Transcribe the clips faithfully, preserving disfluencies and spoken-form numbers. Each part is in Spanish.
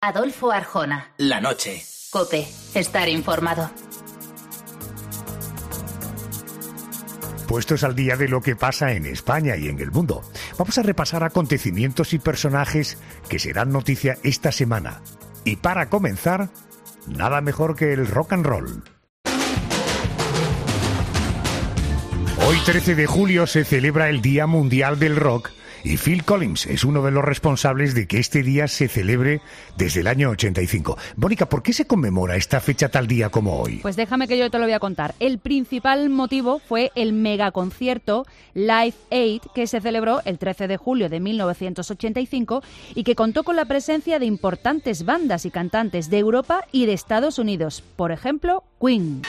Adolfo Arjona. La noche. COPE. Estar informado. Puestos al día de lo que pasa en España y en el mundo, vamos a repasar acontecimientos y personajes que serán noticia esta semana. Y para comenzar, nada mejor que el rock and roll. Hoy, trece de julio, se celebra el Día Mundial del Rock y Phil Collins es uno de los responsables de que este día se celebre desde el año ochenta y cinco. Mónica, ¿por qué se conmemora esta fecha tal día como hoy? Pues déjame que yo te lo voy a contar. El principal motivo fue el megaconcierto Live Aid que se celebró el trece de julio de mil novecientos ochenta y cinco y que contó con la presencia de importantes bandas y cantantes de Europa y de Estados Unidos. Por ejemplo, Queen.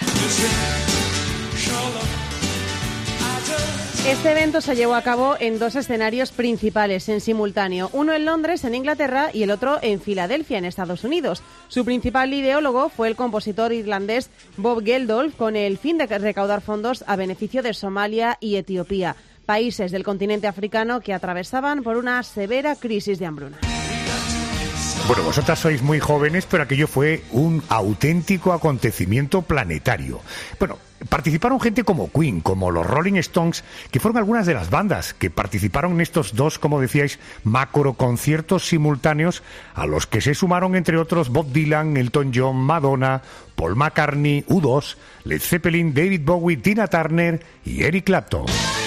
Este evento se llevó a cabo en dos escenarios principales en simultáneo, uno en Londres, en Inglaterra, y el otro en Filadelfia, en Estados Unidos. Su principal ideólogo fue el compositor irlandés Bob Geldof, con el fin de recaudar fondos a beneficio de Somalia y Etiopía, países del continente africano que atravesaban por una severa crisis de hambruna. Bueno, vosotras sois muy jóvenes, pero aquello fue un auténtico acontecimiento planetario. Bueno, participaron gente como Queen, como los Rolling Stones, que fueron algunas de las bandas que participaron en estos dos, como decíais, macro conciertos simultáneos, a los que se sumaron, entre otros, Bob Dylan, Elton John, Madonna, Paul McCartney, U dos, Led Zeppelin, David Bowie, Tina Turner y Eric Clapton.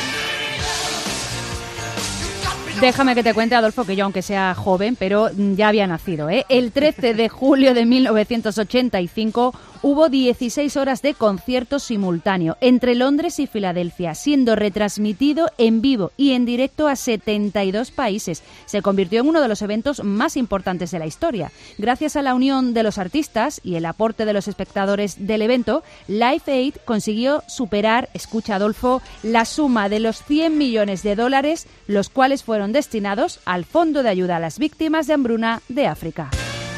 Déjame que te cuente, Adolfo, que yo, aunque sea joven, pero ya había nacido, ¿eh? El trece de julio de mil novecientos ochenta y cinco hubo dieciséis horas de concierto simultáneo entre Londres y Filadelfia, siendo retransmitido en vivo y en directo a setenta y dos países. Se convirtió en uno de los eventos más importantes de la historia. Gracias a la unión de los artistas y el aporte de los espectadores del evento, Live Aid consiguió superar, escucha Adolfo, la suma de los cien millones de dólares, los cuales fueron destinados al Fondo de Ayuda a las Víctimas de Hambruna de África.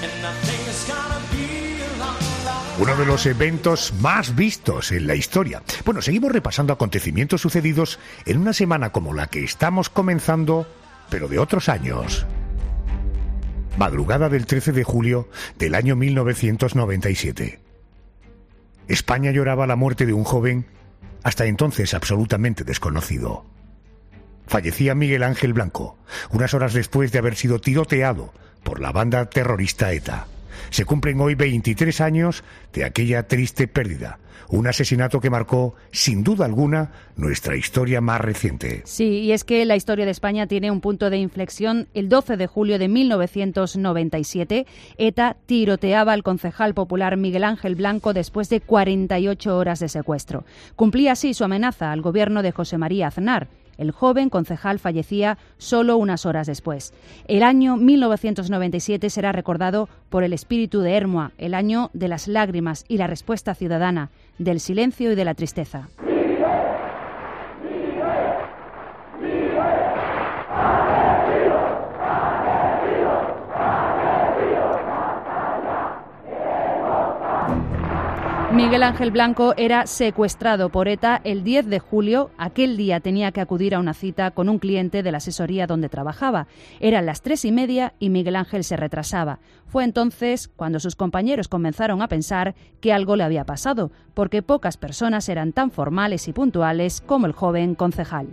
Uno de los eventos más vistos en la historia. Bueno, seguimos repasando acontecimientos sucedidos en una semana como la que estamos comenzando, pero de otros años. Madrugada del trece de julio del año mil novecientos noventa y siete. España lloraba la muerte de un joven, hasta entonces absolutamente desconocido. Fallecía Miguel Ángel Blanco, unas horas después de haber sido tiroteado por la banda terrorista ETA. Se cumplen hoy veintitrés años de aquella triste pérdida, un asesinato que marcó, sin duda alguna, nuestra historia más reciente. Sí, y es que la historia de España tiene un punto de inflexión. El doce de julio de mil novecientos noventa y siete, ETA tiroteaba al concejal popular Miguel Ángel Blanco después de cuarenta y ocho horas de secuestro. Cumplía así su amenaza al gobierno de José María Aznar. El joven concejal fallecía solo unas horas después. El año mil novecientos noventa y siete será recordado por el espíritu de Hermoa, el año de las lágrimas y la respuesta ciudadana, del silencio y de la tristeza. Miguel Ángel Blanco era secuestrado por ETA el diez de julio. Aquel día tenía que acudir a una cita con un cliente de la asesoría donde trabajaba. Eran las tres y media y Miguel Ángel se retrasaba. Fue entonces cuando sus compañeros comenzaron a pensar que algo le había pasado, porque pocas personas eran tan formales y puntuales como el joven concejal.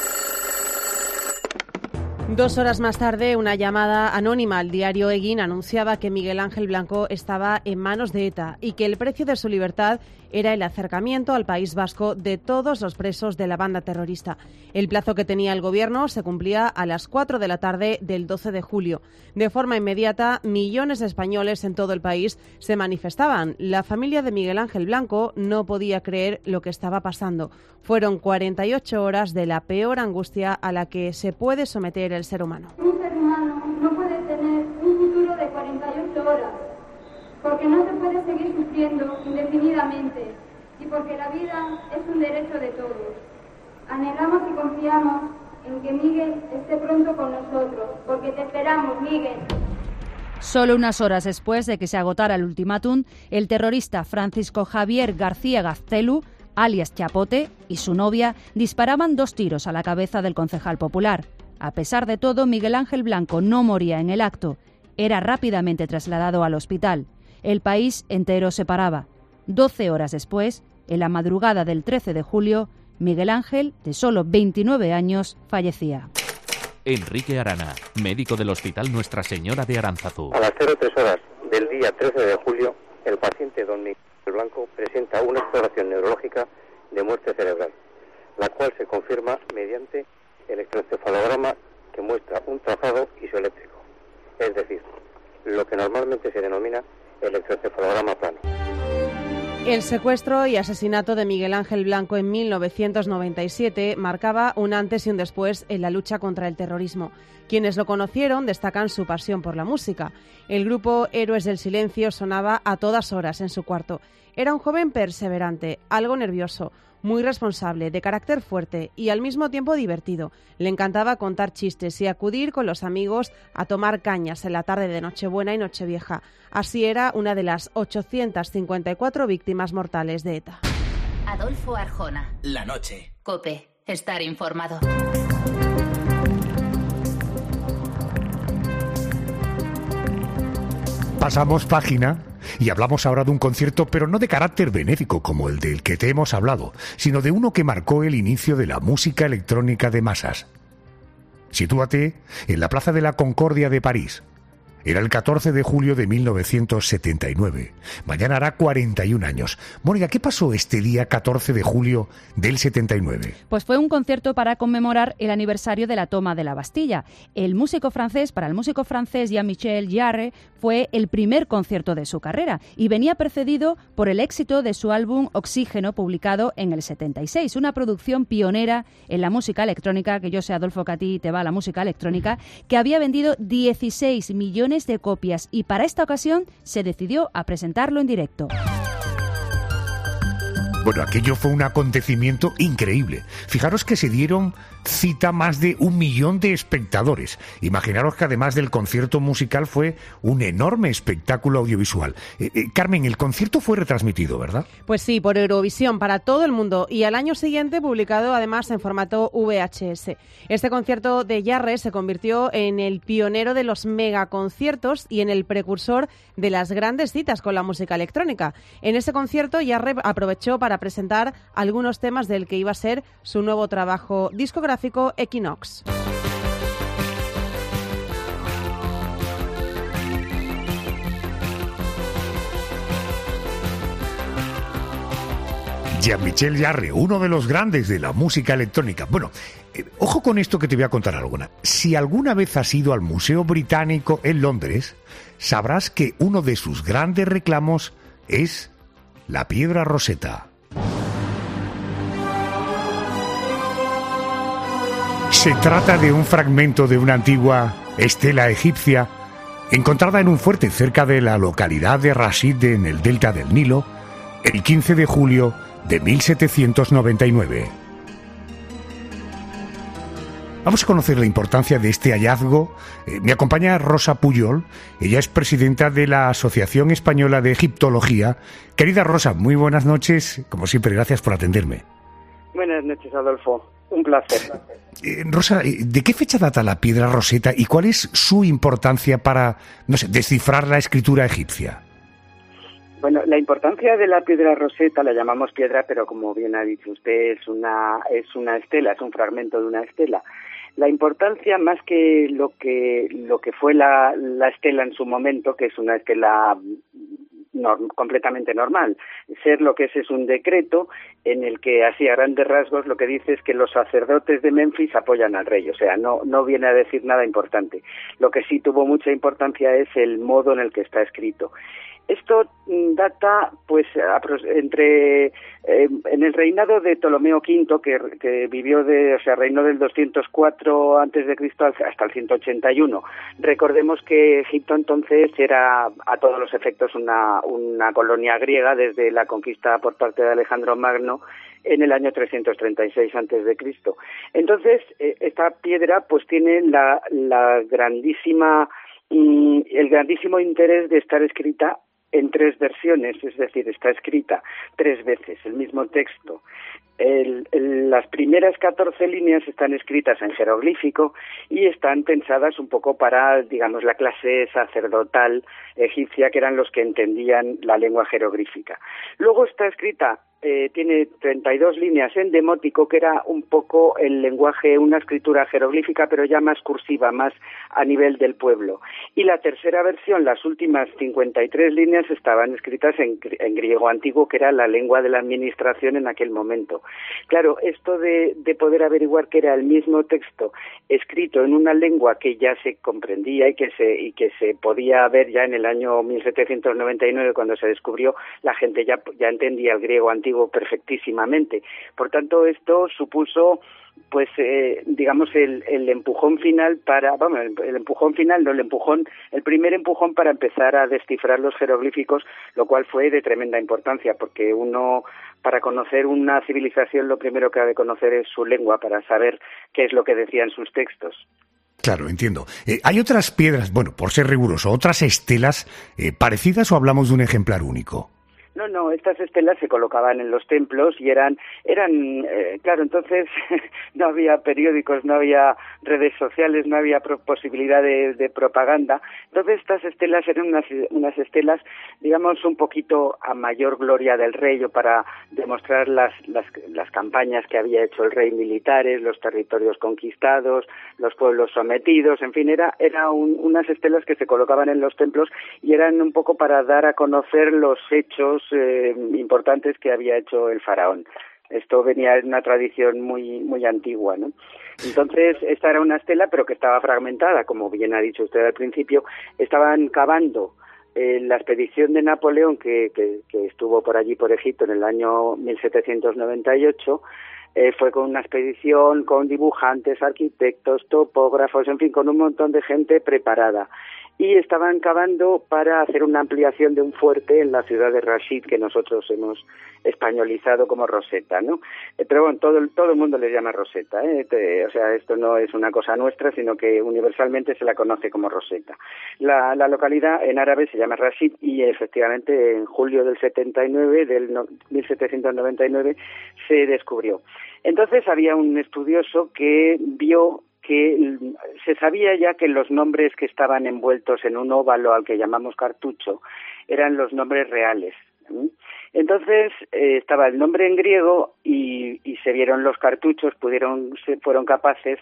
Dos horas más tarde, una llamada anónima al diario Egin anunciaba que Miguel Ángel Blanco estaba en manos de ETA y que el precio de su libertad era el acercamiento al País Vasco de todos los presos de la banda terrorista. El plazo que tenía el gobierno se cumplía a las cuatro de la tarde del doce de julio. De forma inmediata, millones de españoles en todo el país se manifestaban. La familia de Miguel Ángel Blanco no podía creer lo que estaba pasando. Fueron cuarenta y ocho horas de la peor angustia a la que se puede someter el ser humano. Un ser humano no puede tener un futuro de cuarenta y ocho horas, porque no se puede seguir sufriendo indefinidamente y porque la vida es un derecho de todos. Anhelamos y confiamos en que Miguel esté pronto con nosotros, porque te esperamos, Miguel. Solo unas horas después de que se agotara el ultimátum, el terrorista Francisco Javier García Gaztelu, alias Chapote, y su novia disparaban dos tiros a la cabeza del concejal popular. A pesar de todo, Miguel Ángel Blanco no moría en el acto. Era rápidamente trasladado al hospital. El país entero se paraba. Doce horas después, en la madrugada del trece de julio, Miguel Ángel, de solo veintinueve años, fallecía. Enrique Arana, médico del Hospital Nuestra Señora de Aránzazu. A las cero tres horas del día trece de julio, el paciente don Miguel Blanco presenta una exploración neurológica de muerte cerebral, la cual se confirma mediante electroencefalograma que muestra un trazado isoeléctrico, es decir, lo que normalmente se denomina electroencefalograma plano. El secuestro y asesinato de Miguel Ángel Blanco en mil novecientos noventa y siete marcaba un antes y un después en la lucha contra el terrorismo. Quienes lo conocieron destacan su pasión por la música. El grupo Héroes del Silencio sonaba a todas horas en su cuarto. Era un joven perseverante, algo nervioso, muy responsable, de carácter fuerte y al mismo tiempo divertido. Le encantaba contar chistes y acudir con los amigos a tomar cañas en la tarde de Nochebuena y Nochevieja. Así era una de las ochocientas cincuenta y cuatro víctimas mortales de ETA. Adolfo Arjona. La noche. COPE. Estar informado. Pasamos página y hablamos ahora de un concierto, pero no de carácter benéfico como el del que te hemos hablado, sino de uno que marcó el inicio de la música electrónica de masas. Sitúate en la Plaza de la Concordia de París. Era el catorce de julio de mil novecientos setenta y nueve. Mañana hará cuarenta y un años. Mónica, ¿qué pasó este día catorce de julio del setenta y nueve? Pues fue un concierto para conmemorar el aniversario de la toma de la Bastilla. El músico francés, para el músico francés Jean-Michel Jarre, fue el primer concierto de su carrera y venía precedido por el éxito de su álbum Oxígeno, publicado en el setenta y seis, una producción pionera en la música electrónica, que yo sé, Adolfo, que a ti te va la música electrónica, que había vendido dieciséis millones de copias y para esta ocasión se decidió a presentarlo en directo. Bueno, aquello fue un acontecimiento increíble. Fijaros que se dieron cita más de un millón de espectadores. Imaginaros que además del concierto musical fue un enorme espectáculo audiovisual. Eh, eh, Carmen, el concierto fue retransmitido, ¿verdad? Pues sí, por Eurovisión, para todo el mundo, y al año siguiente publicado además en formato V H S. Este concierto de Jarre se convirtió en el pionero de los megaconciertos y en el precursor de las grandes citas con la música electrónica. En ese concierto Jarre aprovechó para presentar algunos temas del que iba a ser su nuevo trabajo discográfico, Equinox. Jean-Michel Jarre, uno de los grandes de la música electrónica. Bueno, eh, ojo con esto que te voy a contar alguna. Si alguna vez has ido al Museo Británico en Londres, sabrás que uno de sus grandes reclamos es la piedra Rosetta. Se trata de un fragmento de una antigua estela egipcia encontrada en un fuerte cerca de la localidad de Rashid, en el delta del Nilo, el quince de julio de mil setecientos noventa y nueve. Vamos a conocer la importancia de este hallazgo. Eh, me acompaña Rosa Puyol. Ella es presidenta de la Asociación Española de Egiptología. Querida Rosa, muy buenas noches. Como siempre, gracias por atenderme. Buenas noches, Adolfo. Un placer. Eh, Rosa, ¿de qué fecha data la piedra Rosetta y cuál es su importancia para, no sé, descifrar la escritura egipcia? Bueno, la importancia de la piedra Rosetta, la llamamos piedra, pero como bien ha dicho usted, es una es una estela, es un fragmento de una estela. La importancia, más que lo que lo que fue la, la estela en su momento, que es una estela norm, completamente normal. Ser lo que es es un decreto en el que, así a grandes rasgos, lo que dice es que los sacerdotes de Memphis apoyan al rey, o sea, no no viene a decir nada importante. Lo que sí tuvo mucha importancia es el modo en el que está escrito. Esto data, pues, entre eh, en el reinado de Ptolomeo quinto, que, que vivió de, o sea, reinó del doscientos cuatro antes de Cristo hasta el ciento ochenta y uno. Recordemos que Egipto entonces era a todos los efectos una una colonia griega desde la conquista por parte de Alejandro Magno en el año trescientos treinta y seis antes de Cristo. Entonces, eh, esta piedra, pues, tiene la la grandísima y el grandísimo interés de estar escrita en tres versiones, es decir, está escrita tres veces el mismo texto. El, el, las primeras catorce líneas están escritas en jeroglífico y están pensadas un poco para, digamos, la clase sacerdotal egipcia, que eran los que entendían la lengua jeroglífica. Luego está escrita, eh, tiene treinta y dos líneas en demótico, que era un poco el lenguaje, una escritura jeroglífica, pero ya más cursiva, más a nivel del pueblo. Y la tercera versión, las últimas cincuenta y tres líneas, estaban escritas en, en griego antiguo, que era la lengua de la administración en aquel momento. Claro, esto de, de poder averiguar que era el mismo texto escrito en una lengua que ya se comprendía y que se y que se podía ver ya en el año mil setecientos noventa y nueve, cuando se descubrió, la gente ya, ya entendía el griego antiguo perfectísimamente. Por tanto, esto supuso, pues, eh, digamos, el, el empujón final para, vamos, el, el empujón final, no el empujón, el primer empujón para empezar a descifrar los jeroglíficos, lo cual fue de tremenda importancia, porque uno, para conocer una civilización, lo primero que ha de conocer es su lengua, para saber qué es lo que decían sus textos. Claro, entiendo. Eh, ¿Hay otras piedras, bueno, por ser riguroso, otras estelas eh, parecidas o hablamos de un ejemplar único? No, no, estas estelas se colocaban en los templos y eran, eran, eh, claro, entonces no había periódicos, no había redes sociales, no había pro- posibilidad de, de propaganda. Entonces estas estelas eran unas, unas estelas, digamos, un poquito a mayor gloria del rey, o para demostrar las, las, las campañas que había hecho el rey militares, los territorios conquistados, los pueblos sometidos, en fin, era, era un, unas estelas que se colocaban en los templos y eran un poco para dar a conocer los hechos Eh, importantes que había hecho el faraón. Esto venía de una tradición muy muy antigua, ¿no? Entonces, esta era una estela, pero que estaba fragmentada, como bien ha dicho usted al principio. Estaban cavando eh, la expedición de Napoleón, que, que, que estuvo por allí, por Egipto, en el año mil setecientos noventa y ocho, eh, fue con una expedición, con dibujantes, arquitectos, topógrafos, en fin, con un montón de gente preparada. Y estaban cavando para hacer una ampliación de un fuerte en la ciudad de Rashid, que nosotros hemos españolizado como Rosetta, ¿no? Eh, pero bueno, todo, todo el mundo le llama Rosetta, ¿eh? Te, o sea, esto no es una cosa nuestra, sino que universalmente se la conoce como Rosetta. La, la localidad en árabe se llama Rashid y efectivamente en julio del setenta y nueve, del no, mil setecientos noventa y nueve, se descubrió. Entonces había un estudioso que vio que se sabía ya que los nombres que estaban envueltos en un óvalo al que llamamos cartucho eran los nombres reales. Entonces eh, estaba el nombre en griego y, y se vieron los cartuchos, pudieron, se fueron capaces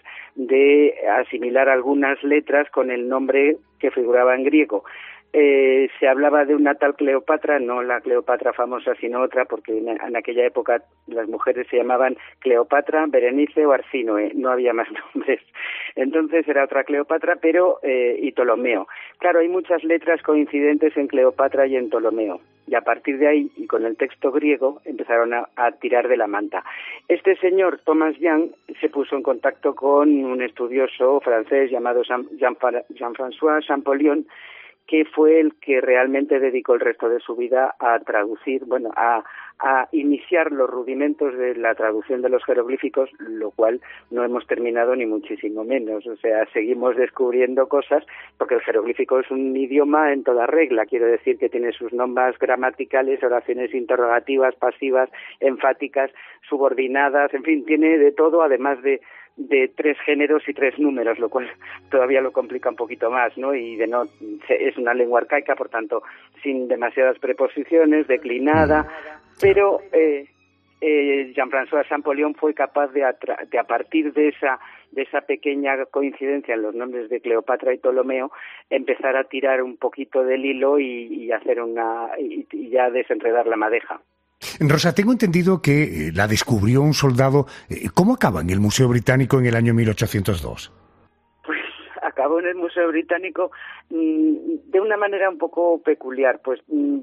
de asimilar algunas letras con el nombre que figuraba en griego. Eh, se hablaba de una tal Cleopatra, no la Cleopatra famosa, sino otra, porque en, en aquella época las mujeres se llamaban Cleopatra, Berenice o Arsínoe, no había más nombres. Entonces era otra Cleopatra, pero eh, y Ptolomeo. Claro, hay muchas letras coincidentes en Cleopatra y en Ptolomeo. Y a partir de ahí, y con el texto griego, empezaron a, a tirar de la manta. Este señor, Thomas Young, se puso en contacto con un estudioso francés llamado Jean-François Champollion, que fue el que realmente dedicó el resto de su vida a traducir, bueno, a, a iniciar los rudimentos de la traducción de los jeroglíficos, lo cual no hemos terminado ni muchísimo menos. O sea, seguimos descubriendo cosas, porque el jeroglífico es un idioma en toda regla, quiero decir que tiene sus normas gramaticales, oraciones interrogativas, pasivas, enfáticas, subordinadas, en fin, tiene de todo, además de de tres géneros y tres números, lo cual todavía lo complica un poquito más, ¿no? Y de no es una lengua arcaica, por tanto, sin demasiadas preposiciones, declinada, pero eh, eh, Jean-François Champollion fue capaz de, atra- de a partir de esa de esa pequeña coincidencia en los nombres de Cleopatra y Ptolomeo, empezar a tirar un poquito del hilo y, y hacer una y, y ya desenredar la madeja. Rosa, tengo entendido que eh, la descubrió un soldado. Eh, ¿Cómo acaba en el Museo Británico en el año mil ochocientos dos? Pues acabó en el Museo Británico mmm, de una manera un poco peculiar. Pues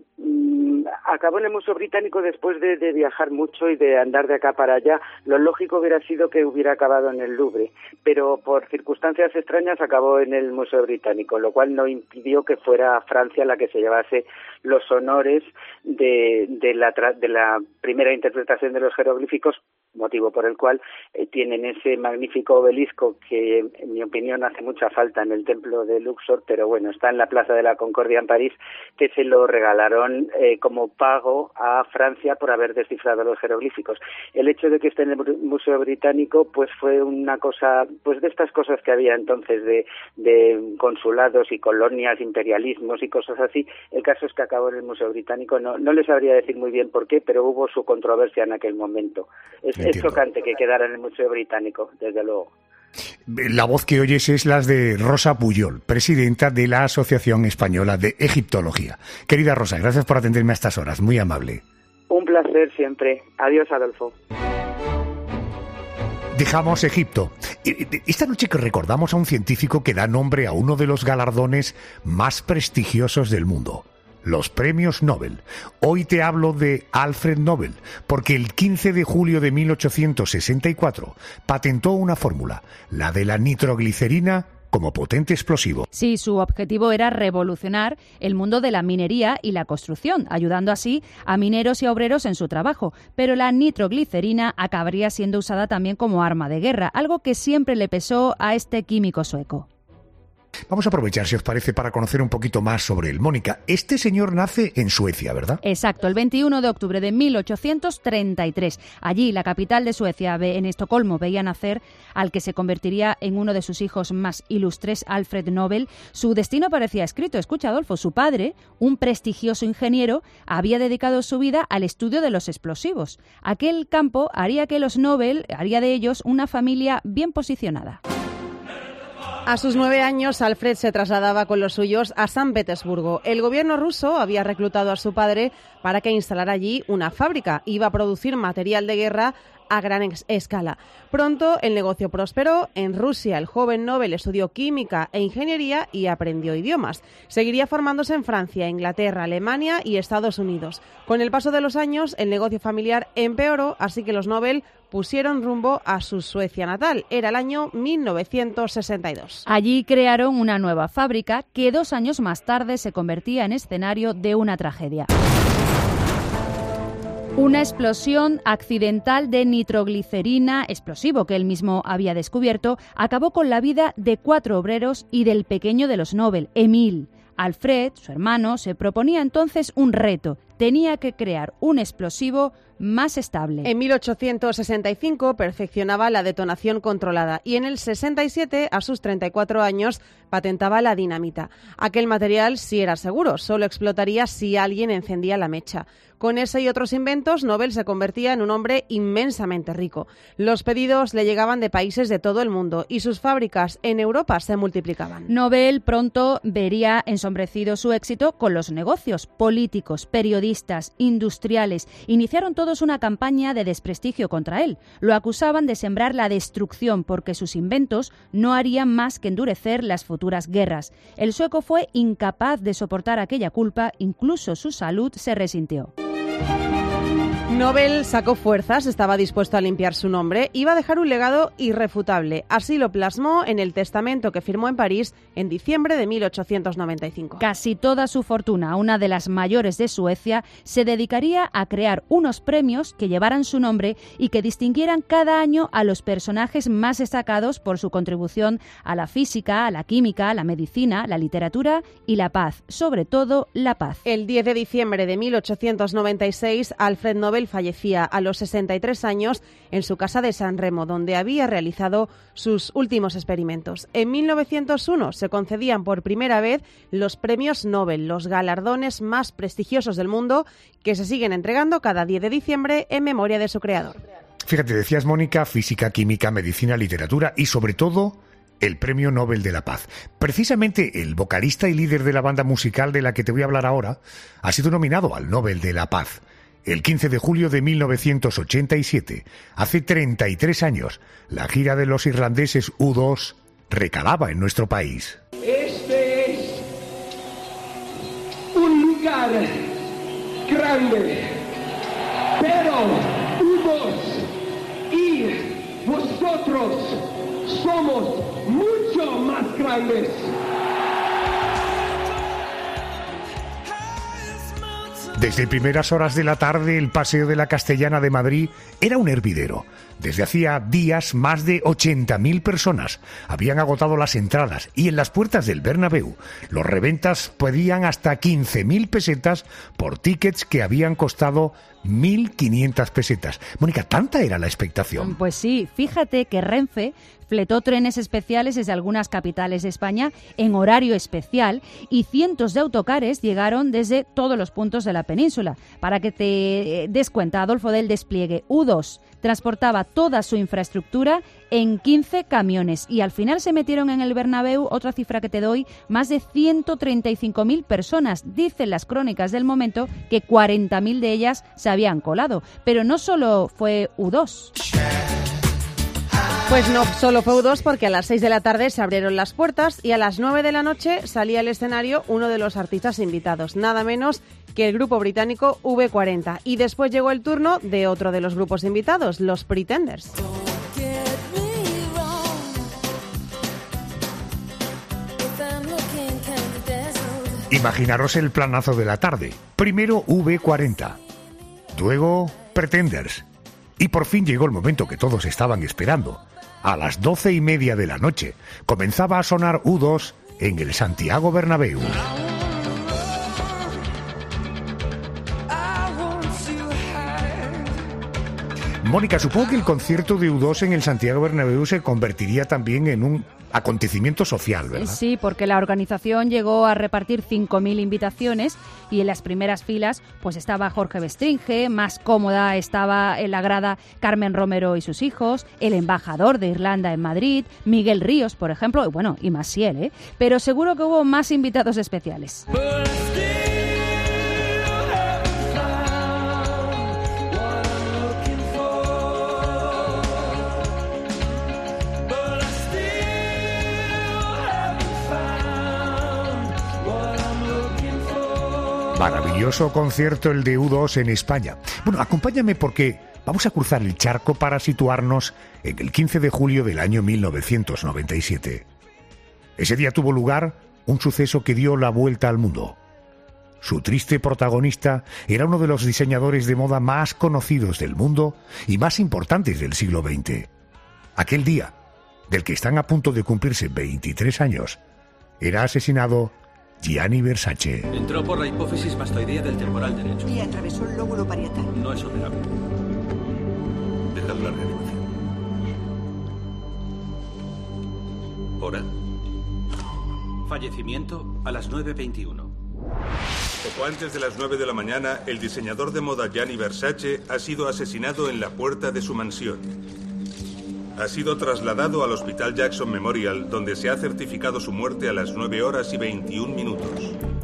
mmm, acabó en el Museo Británico después de, de viajar mucho y de andar de acá para allá. Lo lógico hubiera sido que hubiera acabado en el Louvre, pero por circunstancias extrañas acabó en el Museo Británico, lo cual no impidió que fuera Francia la que se llevase los honores de, de, la, de la primera interpretación de los jeroglíficos, motivo por el cual eh, tienen ese magnífico obelisco que, en mi opinión, hace mucha falta en el templo de Luxor, pero bueno, está en la Plaza de la Concordia en París, que se lo regalaron eh, como pago a Francia por haber descifrado los jeroglíficos. El hecho de que esté en el Museo Británico, pues fue una cosa, pues de estas cosas que había entonces de, de consulados y colonias, imperialismos y cosas así. El caso es que acabó en el Museo Británico, no, no les sabría decir muy bien por qué, pero hubo su controversia en aquel momento. Es, es chocante que quedara en el Museo Británico, desde luego. La voz que oyes es la de Rosa Puyol, presidenta de la Asociación Española de Egiptología. Querida Rosa, gracias por atenderme a estas horas, muy amable. Un placer siempre. Adiós, Adolfo. Dejamos Egipto. Esta noche que recordamos a un científico que da nombre a uno de los galardones más prestigiosos del mundo. Los premios Nobel. Hoy te hablo de Alfred Nobel, porque el quince de julio de mil ochocientos sesenta y cuatro patentó una fórmula, la de la nitroglicerina como potente explosivo. Sí, su objetivo era revolucionar el mundo de la minería y la construcción, ayudando así a mineros y a obreros en su trabajo. Pero la nitroglicerina acabaría siendo usada también como arma de guerra, algo que siempre le pesó a este químico sueco. Vamos a aprovechar, si os parece, para conocer un poquito más sobre él. Mónica, este señor nace en Suecia, ¿verdad? Exacto, el veintiuno de octubre de mil ochocientos treinta y tres. Allí, la capital de Suecia, en Estocolmo, veía nacer al que se convertiría en uno de sus hijos más ilustres, Alfred Nobel. Su destino parecía escrito. Escucha, Adolfo, su padre, un prestigioso ingeniero, había dedicado su vida al estudio de los explosivos. Aquel campo haría que los Nobel, haría de ellos una familia bien posicionada. A sus nueve años, Alfred se trasladaba con los suyos a San Petersburgo. El gobierno ruso había reclutado a su padre para que instalara allí una fábrica. Iba a producir material de guerra a gran escala. Pronto el negocio prosperó. En Rusia el joven Nobel estudió química e ingeniería y aprendió idiomas. Seguiría formándose en Francia, Inglaterra, Alemania y Estados Unidos. Con el paso de los años el negocio familiar empeoró, así que los Nobel pusieron rumbo a su Suecia natal. Era el año mil novecientos sesenta y dos. Allí crearon una nueva fábrica que dos años más tarde se convertía en escenario de una tragedia. Una explosión accidental de nitroglicerina, explosivo que él mismo había descubierto, acabó con la vida de cuatro obreros y del pequeño de los Nobel, Emil. Alfred, su hermano, se proponía entonces un reto. Tenía que crear un explosivo más estable. En mil ochocientos sesenta y cinco perfeccionaba la detonación controlada y en el sesenta y siete, a sus treinta y cuatro años, patentaba la dinamita. Aquel material sí era seguro, solo explotaría si alguien encendía la mecha. Con ese y otros inventos, Nobel se convertía en un hombre inmensamente rico. Los pedidos le llegaban de países de todo el mundo y sus fábricas en Europa se multiplicaban. Nobel pronto vería ensombrecido su éxito con los negocios. Políticos, periodistas, industriales iniciaron todos una campaña de desprestigio contra él. Lo acusaban de sembrar la destrucción porque sus inventos no harían más que endurecer las futuras guerras. El sueco fue incapaz de soportar aquella culpa, incluso su salud se resintió. Nobel sacó fuerzas, estaba dispuesto a limpiar su nombre, iba a dejar un legado irrefutable. Así lo plasmó en el testamento que firmó en París en diciembre de mil ochocientos noventa y cinco. Casi toda su fortuna, una de las mayores de Suecia, se dedicaría a crear unos premios que llevaran su nombre y que distinguieran cada año a los personajes más destacados por su contribución a la física, a la química, a la medicina, la literatura y la paz, sobre todo la paz. El diez de diciembre de mil ochocientos noventa y seis, Alfred Nobel fallecía a los sesenta y tres años en su casa de San Remo, donde había realizado sus últimos experimentos. En mil novecientos uno se concedían por primera vez los premios Nobel, los galardones más prestigiosos del mundo, que se siguen entregando cada diez de diciembre en memoria de su creador. Fíjate, decías, Mónica, física, química, medicina, literatura y, sobre todo, el Premio Nobel de la Paz. Precisamente el vocalista y líder de la banda musical de la que te voy a hablar ahora ha sido nominado al Nobel de la Paz. El quince de julio de mil novecientos ochenta y siete, hace treinta y tres años, la gira de los irlandeses U dos recalaba en nuestro país. Este es un lugar grande, pero U dos y vosotros somos mucho más grandes. Desde primeras horas de la tarde, el Paseo de la Castellana de Madrid era un hervidero. Desde hacía días, más de ochenta mil personas habían agotado las entradas y en las puertas del Bernabéu los reventas pedían hasta quince mil pesetas por tickets que habían costado mil quinientas pesetas. Mónica, ¿tanta era la expectación? Pues sí, fíjate que Renfe fletó trenes especiales desde algunas capitales de España en horario especial y cientos de autocares llegaron desde todos los puntos de la península. Para que te des cuenta, Adolfo, del despliegue, U dos transportaba toda su infraestructura en quince camiones y al final se metieron en el Bernabéu, otra cifra que te doy, más de ciento treinta y cinco mil personas. Dicen las crónicas del momento que cuarenta mil de ellas se habían colado. Pero no solo fue U dos. Pues no solo fue U dos, porque a las seis de la tarde se abrieron las puertas y a las nueve de la noche salía al escenario uno de los artistas invitados, nada menos que el grupo británico V cuarenta. Y después llegó el turno de otro de los grupos invitados, los Pretenders. Imaginaros el planazo de la tarde. Primero V cuarenta, luego Pretenders. Y por fin llegó el momento que todos estaban esperando. A las doce y media de la noche comenzaba a sonar U dos en el Santiago Bernabéu. Mónica, supongo que el concierto de U dos en el Santiago Bernabéu se convertiría también en un acontecimiento social, ¿verdad? Sí, porque la organización llegó a repartir cinco mil invitaciones y en las primeras filas pues estaba Jorge Bestringe, más cómoda estaba en la grada Carmen Romero y sus hijos, el embajador de Irlanda en Madrid, Miguel Ríos, por ejemplo, y bueno, y Maciel, ¿eh? Pero seguro que hubo más invitados especiales. Maravilloso concierto el de U dos en España. Bueno, acompáñame porque vamos a cruzar el charco para situarnos en el quince de julio del año mil novecientos noventa y siete. Ese día tuvo lugar un suceso que dio la vuelta al mundo. Su triste protagonista era uno de los diseñadores de moda más conocidos del mundo y más importantes del siglo veinte. Aquel día, del que están a punto de cumplirse veintitrés años, era asesinado Gianni Versace. Entró por la hipófisis mastoidea del temporal derecho. Y atravesó el lóbulo parietal. No es operable. Dejad la reanimación. ¿Hora? Fallecimiento a las nueve veintiuno. Poco antes de las nueve de la mañana, el diseñador de moda Gianni Versace ha sido asesinado en la puerta de su mansión. Ha sido trasladado al Hospital Jackson Memorial, donde se ha certificado su muerte a las nueve horas y veintiún minutos.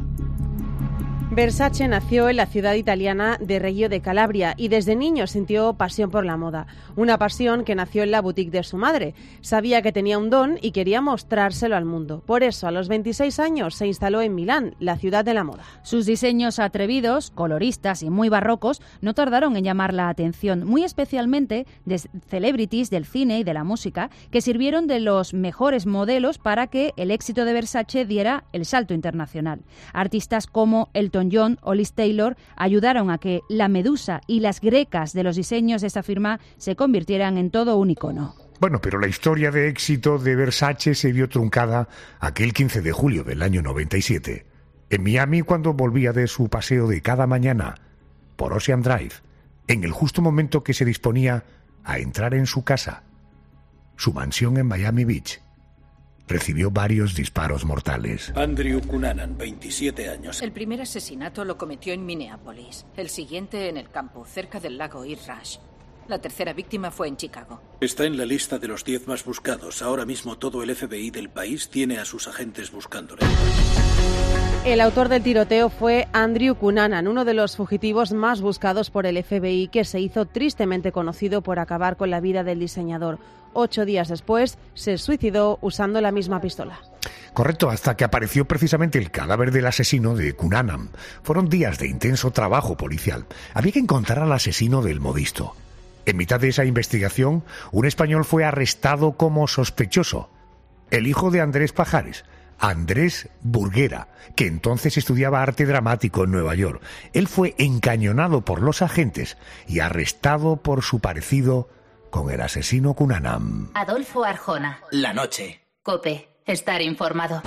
Versace nació en la ciudad italiana de Reggio de Calabria y desde niño sintió pasión por la moda. Una pasión que nació en la boutique de su madre. Sabía que tenía un don y quería mostrárselo al mundo. Por eso, a los veintiséis años, se instaló en Milán, la ciudad de la moda. Sus diseños atrevidos, coloristas y muy barrocos no tardaron en llamar la atención, muy especialmente de celebrities del cine y de la música, que sirvieron de los mejores modelos para que el éxito de Versace diera el salto internacional. Artistas como Elton John o Liz Taylor ayudaron a que la medusa y las grecas de los diseños de esta firma se convirtieran en todo un icono. Bueno, pero la historia de éxito de Versace se vio truncada aquel quince de julio del año noventa y siete, en Miami, cuando volvía de su paseo de cada mañana por Ocean Drive, en el justo momento que se disponía a entrar en su casa, su mansión en Miami Beach. Recibió varios disparos mortales. Andrew Cunanan, veintisiete años. El primer asesinato lo cometió en Minneapolis, el siguiente en el campo, cerca del lago East Rush. La tercera víctima fue en Chicago. Está en la lista de los diez más buscados. Ahora mismo todo el F B I del país tiene a sus agentes buscándole. El autor del tiroteo fue Andrew Cunanan, uno de los fugitivos más buscados por el F B I, que se hizo tristemente conocido por acabar con la vida del diseñador. Ocho días después, se suicidó usando la misma pistola. Correcto, hasta que apareció precisamente el cadáver del asesino de Cunanan. Fueron días de intenso trabajo policial. Había que encontrar al asesino del modisto. En mitad de esa investigación, un español fue arrestado como sospechoso. El hijo de Andrés Pajares, Andrés Burguera, que entonces estudiaba arte dramático en Nueva York. Él fue encañonado por los agentes y arrestado por su parecido con el asesino Cunanam. Adolfo Arjona. La noche. COPE. Estar informado.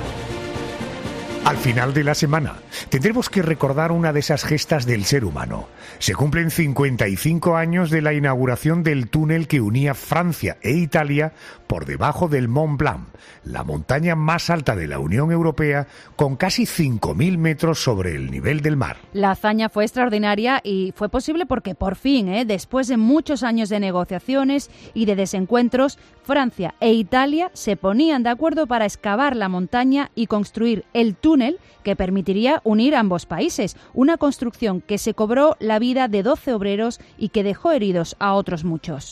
Al final de la semana, tendremos que recordar una de esas gestas del ser humano. Se cumplen cincuenta y cinco años de la inauguración del túnel que unía Francia e Italia por debajo del Mont Blanc, la montaña más alta de la Unión Europea, con casi cinco mil metros sobre el nivel del mar. La hazaña fue extraordinaria y fue posible porque por fin, ¿eh? después de muchos años de negociaciones y de desencuentros, Francia e Italia se ponían de acuerdo para excavar la montaña y construir el túnel que permitiría unir ambos países, una construcción que se cobró la vida de doce obreros y que dejó heridos a otros muchos.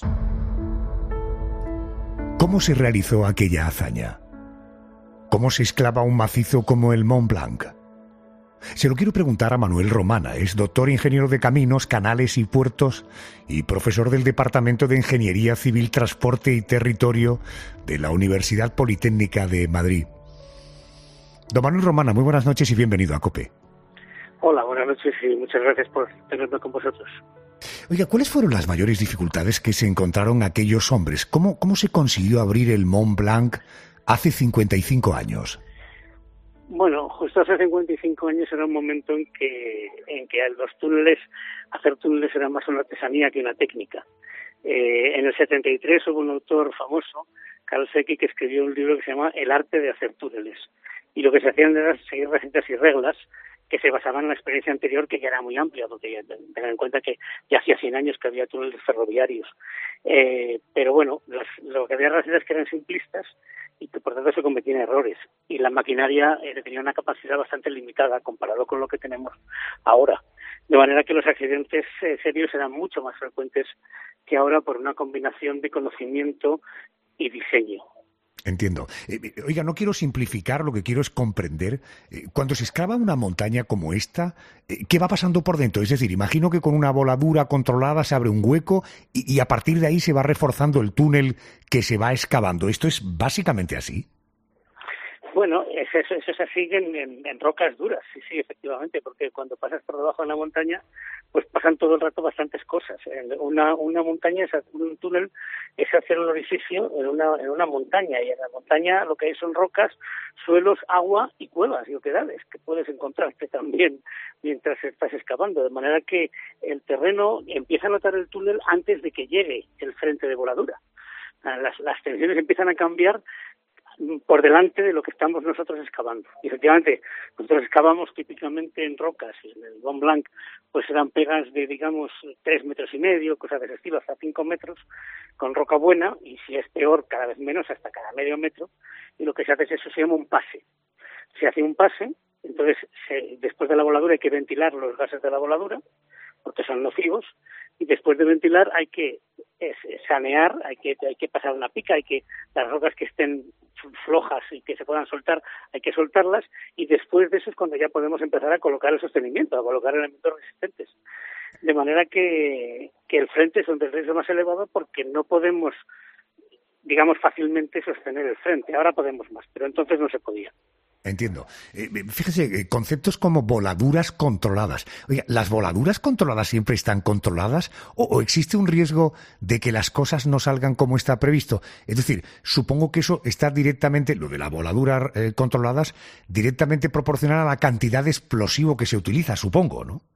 ¿Cómo se realizó aquella hazaña? ¿Cómo se excava un macizo como el Mont Blanc? Se lo quiero preguntar a Manuel Romana, es doctor ingeniero de caminos, canales y puertos y profesor del Departamento de Ingeniería Civil, Transporte y Territorio de la Universidad Politécnica de Madrid. Don Manuel Romana, muy buenas noches y bienvenido a COPE. Hola, buenas noches y muchas gracias por tenerme con vosotros. Oiga, ¿cuáles fueron las mayores dificultades que se encontraron aquellos hombres? ¿Cómo, cómo se consiguió abrir el Mont Blanc hace cincuenta y cinco años? Bueno, justo hace cincuenta y cinco años era un momento en que en que los túneles, hacer túneles era más una artesanía que una técnica. Eh, en el setenta y tres hubo un autor famoso, Karl Secchi, que escribió un libro que se llama El arte de hacer túneles. Y lo que se hacían era seguir recetas y reglas que se basaban en la experiencia anterior, que ya era muy amplia, porque ya, tengan en cuenta que ya hacía cien años que había túneles ferroviarios. Eh, pero bueno, las, lo que había recetas que eran simplistas y que por tanto se cometían errores. Y la maquinaria eh, tenía una capacidad bastante limitada comparado con lo que tenemos ahora. De manera que los accidentes eh, serios eran mucho más frecuentes que ahora por una combinación de conocimiento y diseño. Entiendo. Eh, oiga, no quiero simplificar, lo que quiero es comprender. Eh, cuando se excava una montaña como esta, eh, ¿qué va pasando por dentro? Es decir, imagino que con una voladura controlada se abre un hueco y, y a partir de ahí se va reforzando el túnel que se va excavando. ¿Esto es básicamente así? Bueno, eso, eso es así en, en, en rocas duras, sí, sí, efectivamente, porque cuando pasas por debajo de una montaña, pues pasan todo el rato bastantes cosas. Una, una montaña, es un túnel, es hacer un orificio en una, en una montaña, y en la montaña lo que hay son rocas, suelos, agua y cuevas y oquedades que puedes encontrarte también mientras estás excavando, de manera que el terreno empieza a notar el túnel antes de que llegue el frente de voladura. Las, las tensiones empiezan a cambiar por delante de lo que estamos nosotros excavando. Y efectivamente, nosotros excavamos típicamente en rocas, y en el Mont Blanc pues eran pegas de, digamos, tres metros y medio, cosas de ese estilo, hasta cinco metros, con roca buena, y si es peor, cada vez menos, hasta cada medio metro, y lo que se hace es eso, se llama un pase. Se hace un pase, entonces se, después de la voladura hay que ventilar los gases de la voladura, porque son nocivos, y después de ventilar hay que es, sanear, hay que hay que pasar una pica, hay que las rocas que estén flojas y que se puedan soltar, hay que soltarlas, y después de eso es cuando ya podemos empezar a colocar el sostenimiento, a colocar elementos resistentes. De manera que, que el frente es un riesgo más elevado porque no podemos, digamos, fácilmente sostener el frente. Ahora podemos más, pero entonces no se podía. Entiendo. Eh, fíjese, conceptos como voladuras controladas. Oye, ¿las voladuras controladas siempre están controladas o, o existe un riesgo de que las cosas no salgan como está previsto? Es decir, supongo que eso está directamente, lo de las voladuras eh, controladas, directamente proporcional a la cantidad de explosivo que se utiliza, supongo, ¿no?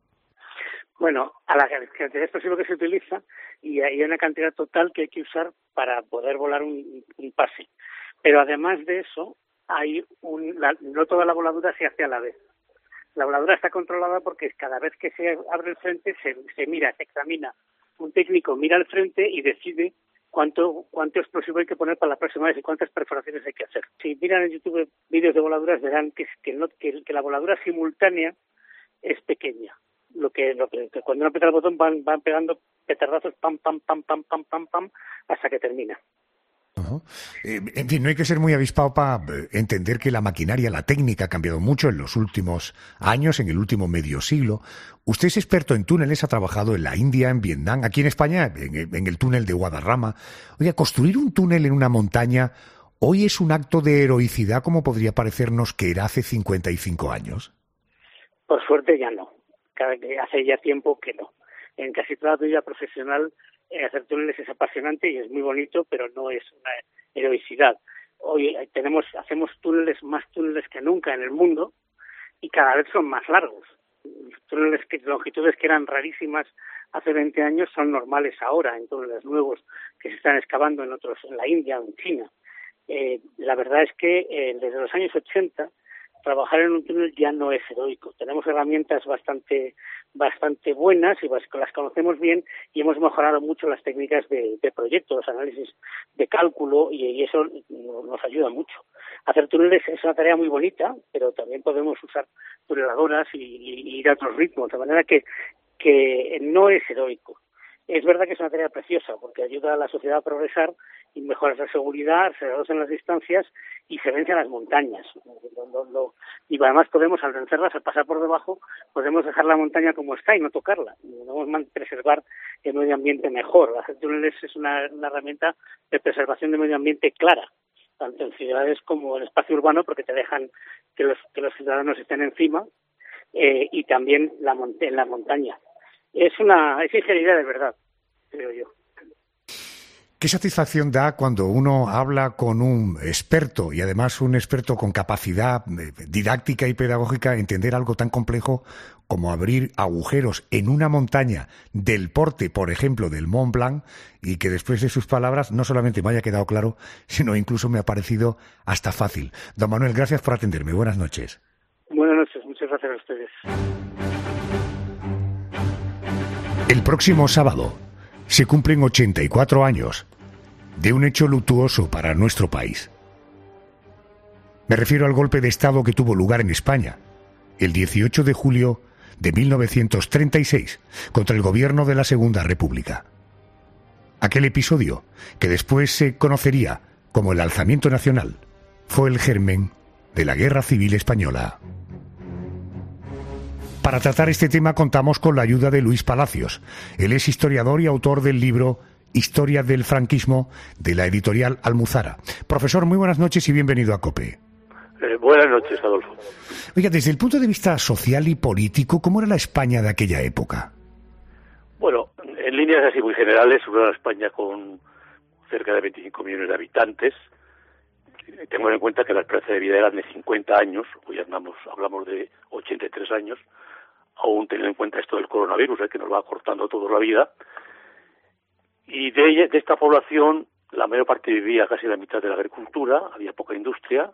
Bueno, a la cantidad de explosivo que se utiliza y hay una cantidad total que hay que usar para poder volar un, un pase. Pero además de eso, hay un, la, no toda la voladura se hace a la vez. La voladura está controlada porque cada vez que se abre el frente se, se mira, se examina. Un técnico mira el frente y decide cuánto cuánto explosivo hay que poner para la próxima vez y cuántas perforaciones hay que hacer. Si miran en YouTube vídeos de voladuras verán que, que, no, que, que la voladura simultánea es pequeña. Lo que, lo que, que cuando uno aprieta el botón van, van pegando petardazos pam, pam, pam, pam, pam, pam, pam, hasta que termina. Uh-huh. Eh, en fin, no hay que ser muy avispado para entender que la maquinaria, la técnica ha cambiado mucho en los últimos años, en el último medio siglo. Usted es experto en túneles, ha trabajado en la India, en Vietnam, aquí en España, en, en el túnel de Guadarrama. Oiga, construir un túnel en una montaña hoy es un acto de heroicidad como podría parecernos que era hace cincuenta y cinco años. Por suerte ya no. Hace ya tiempo que no. En casi toda la vida profesional eh, hacer túneles es apasionante y es muy bonito, pero no es una heroicidad. Hoy eh, tenemos, hacemos túneles, más túneles que nunca en el mundo y cada vez son más largos. Túneles que longitudes que eran rarísimas hace veinte años son normales ahora en túneles nuevos que se están excavando en otros, en la India o en China. Eh, la verdad es que eh, desde los años ochenta trabajar en un túnel ya no es heroico. Tenemos herramientas bastante bastante buenas y las conocemos bien y hemos mejorado mucho las técnicas de, de proyecto, los análisis de cálculo y, y eso nos ayuda mucho. Hacer túneles es una tarea muy bonita, pero también podemos usar tuneladoras y, y ir a otros ritmos, de manera que, que no es heroico. Es verdad que es una tarea preciosa porque ayuda a la sociedad a progresar y mejora la seguridad, se reducen las distancias y se vencen las montañas. Lo, lo, lo, y además podemos, al vencerlas, al pasar por debajo, podemos dejar la montaña como está y no tocarla. Podemos preservar el medio ambiente mejor. Hacer túneles es una, una herramienta de preservación del medio ambiente clara, tanto en ciudades como en espacio urbano, porque te dejan que los, que los ciudadanos estén encima, eh, y también la mont- en la montaña. Es una es ingeniería de verdad, creo yo. ¿Qué satisfacción da cuando uno habla con un experto, y además un experto con capacidad didáctica y pedagógica, entender algo tan complejo como abrir agujeros en una montaña del porte, por ejemplo, del Mont Blanc, y que después de sus palabras no solamente me haya quedado claro, sino incluso me ha parecido hasta fácil? Don Manuel, gracias por atenderme. Buenas noches. Buenas noches, muchas gracias a ustedes. El próximo sábado se cumplen ochenta y cuatro años de un hecho luctuoso para nuestro país. Me refiero al golpe de Estado que tuvo lugar en España el dieciocho de julio de mil novecientos treinta y seis contra el gobierno de la Segunda República. Aquel episodio, que después se conocería como el Alzamiento Nacional, fue el germen de la Guerra Civil Española. Para tratar este tema contamos con la ayuda de Luis Palacios. Él es historiador y autor del libro Historia del franquismo, de la editorial Almuzara. Profesor, muy buenas noches y bienvenido a COPE. Eh, buenas noches, Adolfo. Oiga, desde el punto de vista social y político, ¿cómo era la España de aquella época? Bueno, en líneas así muy generales, era una España con cerca de veinticinco millones de habitantes. Tengo en cuenta que la esperanza de vida era de cincuenta años, hoy andamos, hablamos de ochenta y tres años, aún teniendo en cuenta esto del coronavirus, eh, que nos va acortando toda la vida. Y de, ella, de esta población, la mayor parte vivía casi la mitad de la agricultura, había poca industria,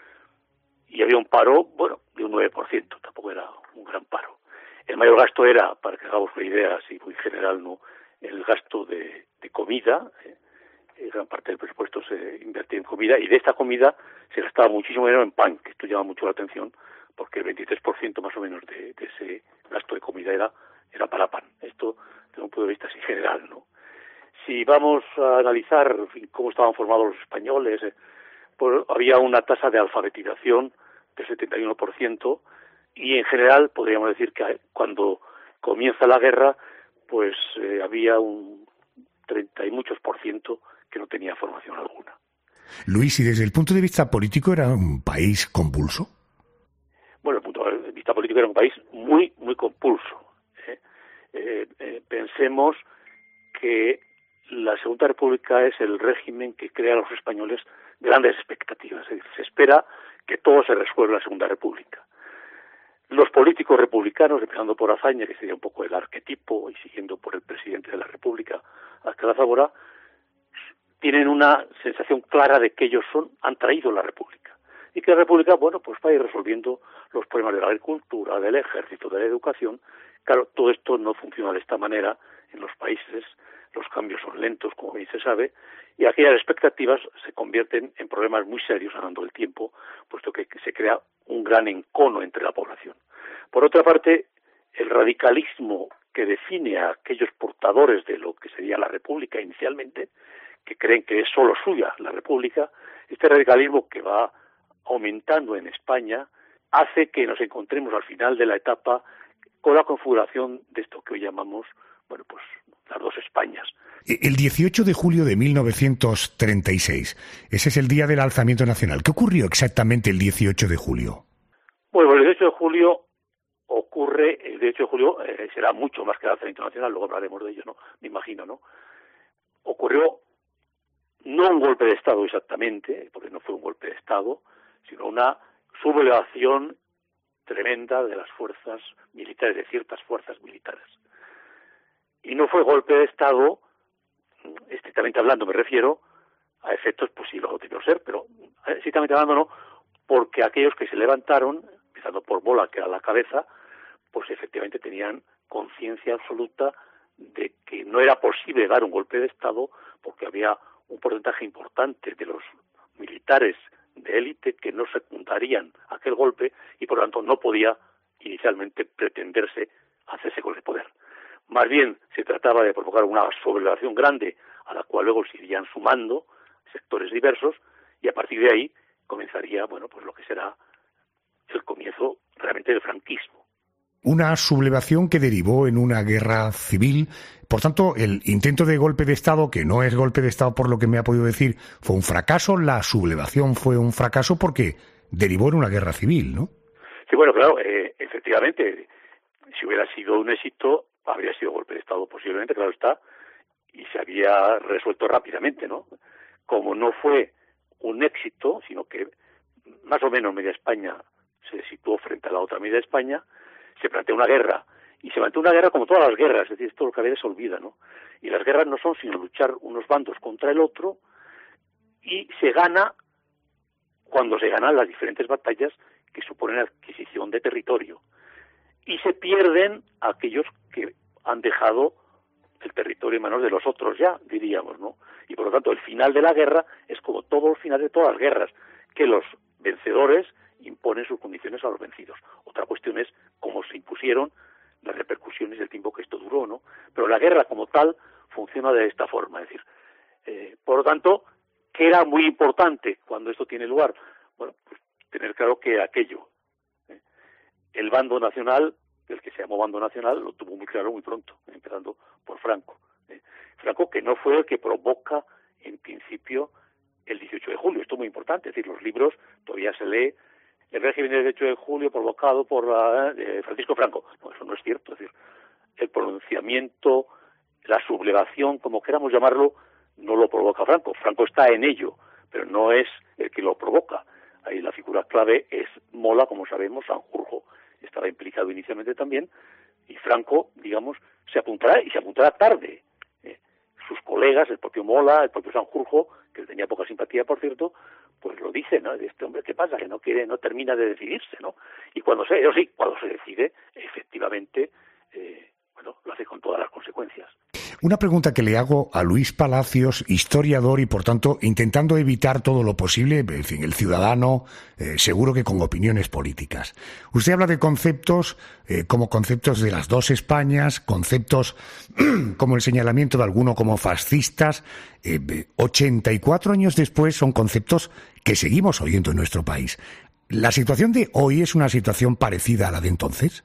y había un paro, bueno, de un nueve por ciento, tampoco era un gran paro. El mayor gasto era, para que hagamos una idea así muy general, no, el gasto de, de comida, eh, gran parte del presupuesto se invertía en comida, y de esta comida se gastaba muchísimo dinero en pan, que esto llama mucho la atención, porque el veintitrés por ciento más o menos de, de ese gasto de comida era, era para pan. Esto desde un punto de vista así general, ¿no? Si vamos a analizar cómo estaban formados los españoles, eh, pues había una tasa de alfabetización del setenta y uno por ciento, y en general podríamos decir que cuando comienza la guerra, pues eh, había un treinta y muchos por ciento que no tenía formación alguna. Luis, ¿y desde el punto de vista político era un país convulso? Bueno, desde el punto de vista político era un país muy, muy compulso. ¿eh? Eh, eh, pensemos que la Segunda República es el régimen que crea a los españoles grandes expectativas. Es decir, se espera que todo se resuelva en la Segunda República. Los políticos republicanos, empezando por Azaña, que sería un poco el arquetipo, y siguiendo por el presidente de la República, Alcalá Zamora, tienen una sensación clara de que ellos son, han traído la República. Y que la República, bueno, pues va a ir resolviendo los problemas de la agricultura, del ejército, de la educación. Claro, todo esto no funciona de esta manera en los países, los cambios son lentos, como bien se sabe, y aquellas expectativas se convierten en problemas muy serios andando el tiempo, puesto que se crea un gran encono entre la población. Por otra parte, el radicalismo que define a aquellos portadores de lo que sería la República inicialmente, que creen que es solo suya la República, este radicalismo que va aumentando en España hace que nos encontremos al final de la etapa con la configuración de esto que hoy llamamos, bueno, pues las dos Españas. El dieciocho de julio de mil novecientos treinta y seis, ese es el día del Alzamiento Nacional. ¿Qué ocurrió exactamente el dieciocho de julio? Bueno, el dieciocho de julio ocurre, el dieciocho de julio eh, será mucho más que el Alzamiento Nacional, luego hablaremos de ello, ¿no? Me imagino, ¿no? ocurrió no un golpe de Estado exactamente, porque no fue un golpe de Estado, sino una sublevación tremenda de las fuerzas militares, de ciertas fuerzas militares. Y no fue golpe de Estado, estrictamente hablando me refiero, a efectos, pues sí lo debió ser, pero estrictamente hablando no, porque aquellos que se levantaron, empezando por Mola, que era la cabeza, pues efectivamente tenían conciencia absoluta de que no era posible dar un golpe de Estado porque había un porcentaje importante de los militares de élite que no secundarían aquel golpe y por lo tanto no podía inicialmente pretenderse hacerse con el poder. Más bien se trataba de provocar una sublevación grande a la cual luego se irían sumando sectores diversos y a partir de ahí comenzaría, bueno, pues lo que será el comienzo realmente del franquismo. Una sublevación que derivó en una guerra civil. Por tanto, el intento de golpe de Estado, que no es golpe de Estado por lo que me ha podido decir, fue un fracaso. La sublevación fue un fracaso porque derivó en una guerra civil, ¿no? Sí, bueno, claro, eh, efectivamente, si hubiera sido un éxito, habría sido golpe de Estado posiblemente, claro está, y se había resuelto rápidamente, ¿no? Como no fue un éxito, sino que más o menos media España se situó frente a la otra media España, se plantea una guerra, y se plantea una guerra como todas las guerras, es decir, esto lo que a veces se olvida, ¿no? Y las guerras no son sino luchar unos bandos contra el otro, y se gana cuando se ganan las diferentes batallas que suponen adquisición de territorio, y se pierden aquellos que han dejado el territorio en manos de los otros ya, diríamos, ¿no? Y por lo tanto el final de la guerra es como todo el final de todas las guerras, que los vencedores imponen sus condiciones a los vencidos. Otra cuestión es cómo se impusieron, las repercusiones del tiempo que esto duró, ¿no? Pero la guerra como tal funciona de esta forma, es decir, eh, por lo tanto, ¿qué era muy importante cuando esto tiene lugar? Bueno, pues tener claro que aquello, ¿eh? el bando nacional, el que se llamó bando nacional, lo tuvo muy claro muy pronto, ¿eh? empezando por Franco. ¿eh? Franco, que no fue el que provoca, en principio, el dieciocho de julio. Esto es muy importante, es decir, los libros todavía se lee el régimen del dieciocho de julio provocado por la, eh, Francisco Franco. No, eso no es cierto. Es decir, el pronunciamiento, la sublevación, como queramos llamarlo, no lo provoca Franco. Franco está en ello, pero no es el que lo provoca. Ahí la figura clave es Mola, como sabemos, Sanjurjo estaba implicado inicialmente también, y Franco, digamos, se apuntará, y se apuntará tarde. Eh, sus colegas, el propio Mola, el propio Sanjurjo, que tenía poca simpatía, por cierto, pues lo dice, ¿no? Este hombre, ¿qué pasa? Que no quiere, no termina de decidirse, ¿no? Y cuando se, yo sí, cuando se decide, efectivamente, eh, bueno, lo hace con todas las consecuencias. Una pregunta que le hago a Luis Palacios, historiador y, por tanto, intentando evitar todo lo posible, en fin, el ciudadano, eh, seguro que con opiniones políticas. Usted habla de conceptos eh, como conceptos de las dos Españas, conceptos como el señalamiento de alguno como fascistas. Eh, ochenta y cuatro años después son conceptos que seguimos oyendo en nuestro país. ¿La situación de hoy es una situación parecida a la de entonces?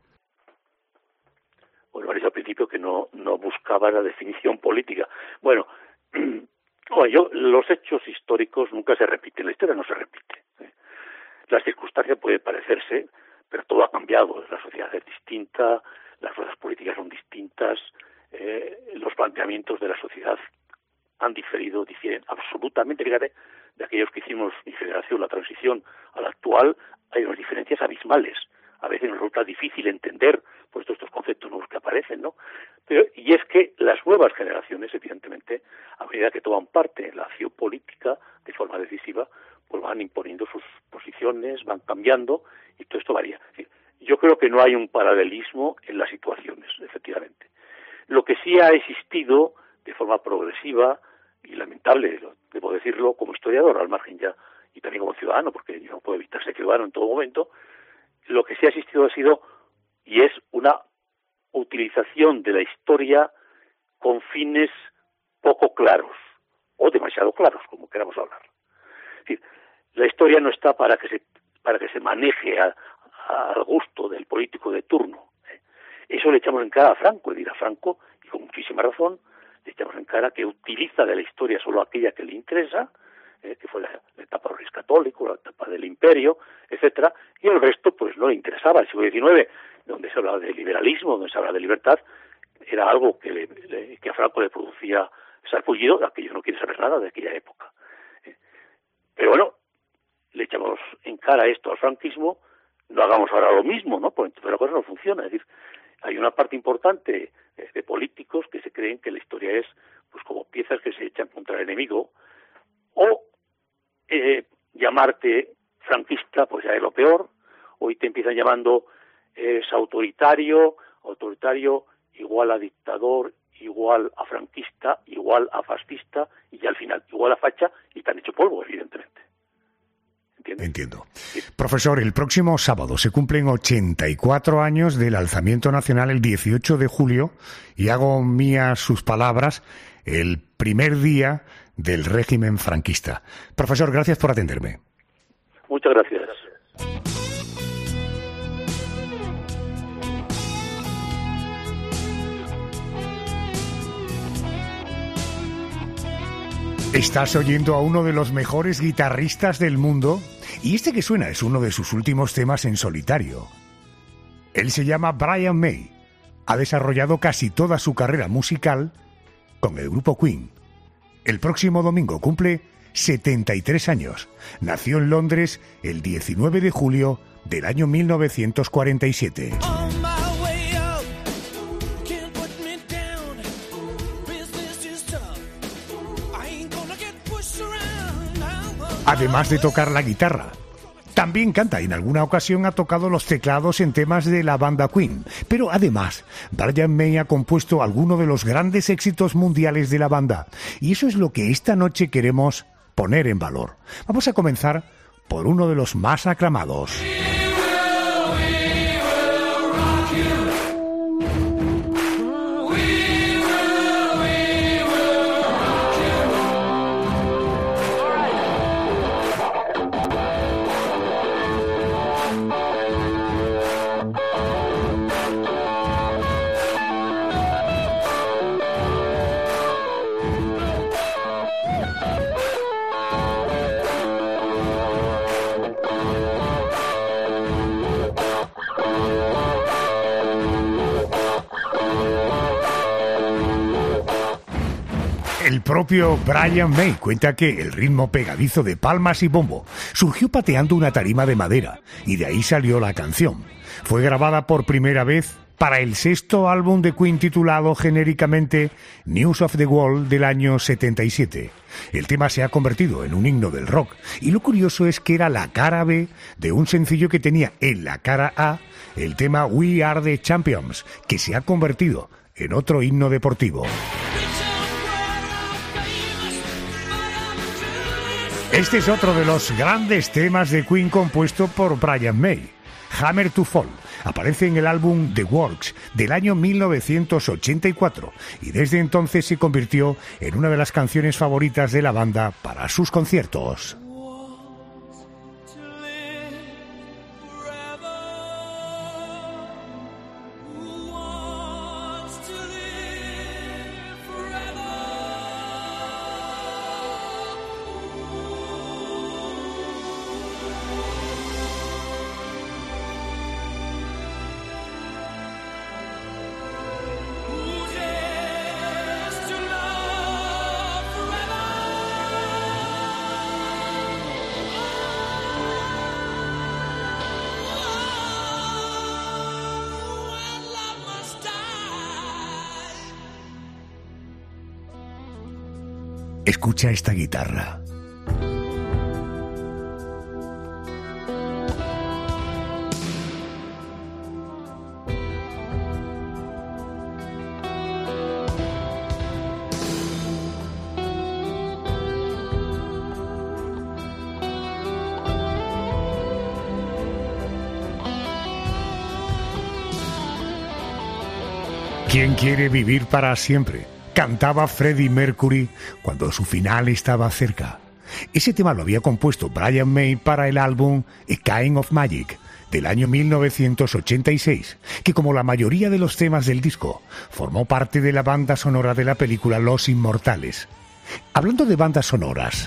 Bueno, al principio que no, no buscaba la definición política. Bueno, oye, yo, los hechos históricos nunca se repiten, la historia no se repite. ¿eh? Las circunstancias pueden parecerse, pero todo ha cambiado, la sociedad es distinta, las fuerzas políticas son distintas, eh, los planteamientos de la sociedad han diferido, difieren absolutamente, fíjate, de aquellos que hicimos mi generación, la transición a la actual, hay unas diferencias abismales. A veces nos resulta difícil entender pues todos estos conceptos nuevos que aparecen, ¿no? Pero, y es que las nuevas generaciones, evidentemente, a medida que toman parte en la acción política de forma decisiva, pues van imponiendo sus posiciones, van cambiando, y todo esto varía. Es decir, yo creo que no hay un paralelismo en las situaciones, efectivamente. Lo que sí ha existido de forma progresiva y lamentable, debo decirlo como historiador, al margen ya, y también como ciudadano, porque yo no puedo evitar ser ciudadano en todo momento, lo que sí ha existido ha sido, y es una utilización de la historia con fines poco claros, o demasiado claros, como queramos hablar. Es decir, la historia no está para que se, para que se maneje a, a, al gusto del político de turno. ¿eh? Eso le echamos en cara a Franco, y dirá Franco, y con muchísima razón, le echamos en cara que utiliza de la historia solo aquella que le interesa, eh, que fue la, la etapa del rey católico, la etapa del imperio, etcétera, y el resto pues no le interesaba. El siglo diecinueve, donde se habla de liberalismo, donde se habla de libertad, era algo que, le, le, que a Franco le producía sarpullido, aquello no quiere saber nada de aquella época. ¿eh? Pero bueno, le echamos en cara esto al franquismo, no hagamos ahora lo mismo, ¿no? Pues entonces la cosa no funciona. Es decir, hay una parte importante eh, de políticos que se creen que la historia es pues como piezas que se echan contra el enemigo, o eh, llamarte franquista, pues ya es lo peor. Hoy te empiezan llamando es autoritario, autoritario igual a dictador, igual a franquista, igual a fascista, y ya al final igual a facha, y te han hecho polvo, evidentemente. ¿Entiendes? Entiendo. Sí. Profesor, el próximo sábado se cumplen ochenta y cuatro años del alzamiento nacional, el dieciocho de julio, y hago mías sus palabras, el primer día del régimen franquista. Profesor, gracias por atenderme. Muchas gracias. Estás oyendo a uno de los mejores guitarristas del mundo, y este que suena es uno de sus últimos temas en solitario. Él se llama Brian May. Ha desarrollado casi toda su carrera musical con el grupo Queen. El próximo domingo cumple setenta y tres años. Nació en Londres el diecinueve de julio del año mil novecientos cuarenta y siete. Además de tocar la guitarra, también canta y en alguna ocasión ha tocado los teclados en temas de la banda Queen. Pero además, Brian May ha compuesto algunos de los grandes éxitos mundiales de la banda. Y eso es lo que esta noche queremos poner en valor. Vamos a comenzar por uno de los más aclamados. El propio Brian May cuenta que el ritmo pegadizo de palmas y bombo surgió pateando una tarima de madera y de ahí salió la canción. Fue grabada por primera vez para el sexto álbum de Queen titulado genéricamente News of the World del año setenta y siete. El tema se ha convertido en un himno del rock y lo curioso es que era la cara B de un sencillo que tenía en la cara A el tema We Are the Champions, que se ha convertido en otro himno deportivo. Este es otro de los grandes temas de Queen compuesto por Brian May. Hammer to Fall aparece en el álbum The Works del año mil novecientos ochenta y cuatro y desde entonces se convirtió en una de las canciones favoritas de la banda para sus conciertos. Escucha esta guitarra. ¿Quién quiere vivir para siempre?, cantaba Freddie Mercury cuando su final estaba cerca. Ese tema lo había compuesto Brian May para el álbum A Kind of Magic del año mil novecientos ochenta y seis, que como la mayoría de los temas del disco, formó parte de la banda sonora de la película Los Inmortales. Hablando de bandas sonoras...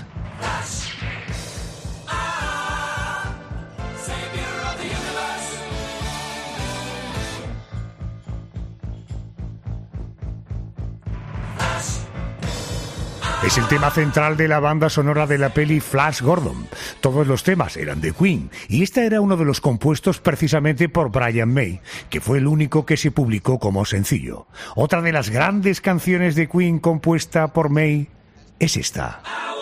Es el tema central de la banda sonora de la peli Flash Gordon. Todos los temas eran de Queen y este era uno de los compuestos precisamente por Brian May, que fue el único que se publicó como sencillo. Otra de las grandes canciones de Queen compuesta por May es esta.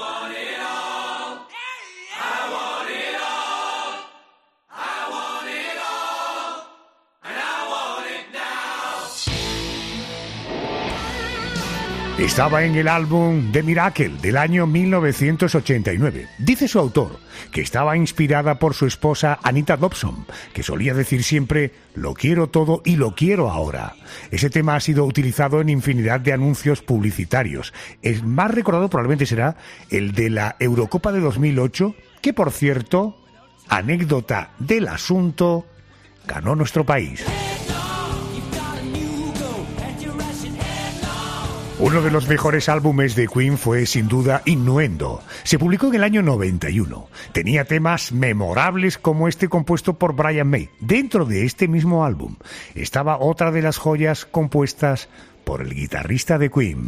Estaba en el álbum The Miracle del año mil novecientos ochenta y nueve. Dice su autor que estaba inspirada por su esposa Anita Dobson, que solía decir siempre «lo quiero todo y lo quiero ahora». Ese tema ha sido utilizado en infinidad de anuncios publicitarios. El más recordado probablemente será el de la Eurocopa de dos mil ocho, que por cierto, anécdota del asunto, ganó nuestro país. Uno de los mejores álbumes de Queen fue sin duda Innuendo. Se publicó en el año noventa y uno. Tenía temas memorables como este compuesto por Brian May. Dentro de este mismo álbum estaba otra de las joyas compuestas por el guitarrista de Queen.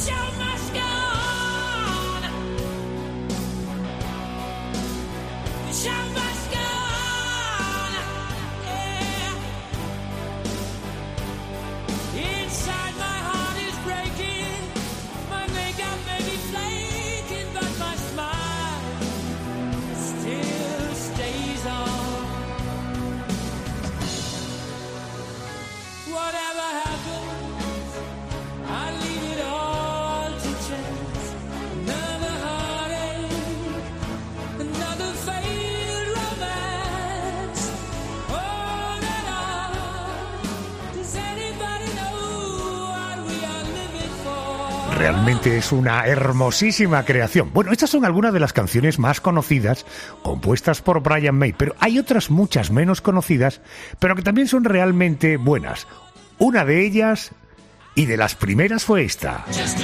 Realmente es una hermosísima creación. Bueno, estas son algunas de las canciones más conocidas compuestas por Brian May, pero hay otras muchas menos conocidas, pero que también son realmente buenas. Una de ellas, y de las primeras, fue esta.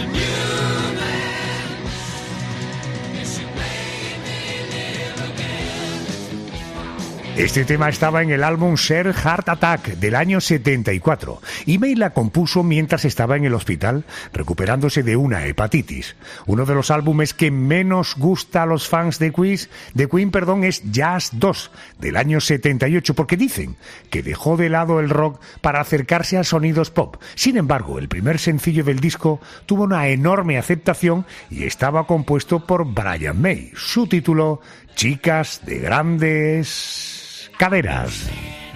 Este tema estaba en el álbum Share Heart Attack del año setenta y cuatro y May la compuso mientras estaba en el hospital recuperándose de una hepatitis. Uno de los álbumes que menos gusta a los fans de Queen, de Queen perdón, es Jazz dos del año setenta y ocho porque dicen que dejó de lado el rock para acercarse a sonidos pop. Sin embargo, el primer sencillo del disco tuvo una enorme aceptación y estaba compuesto por Brian May. Su título, Chicas de Grandes Caderas.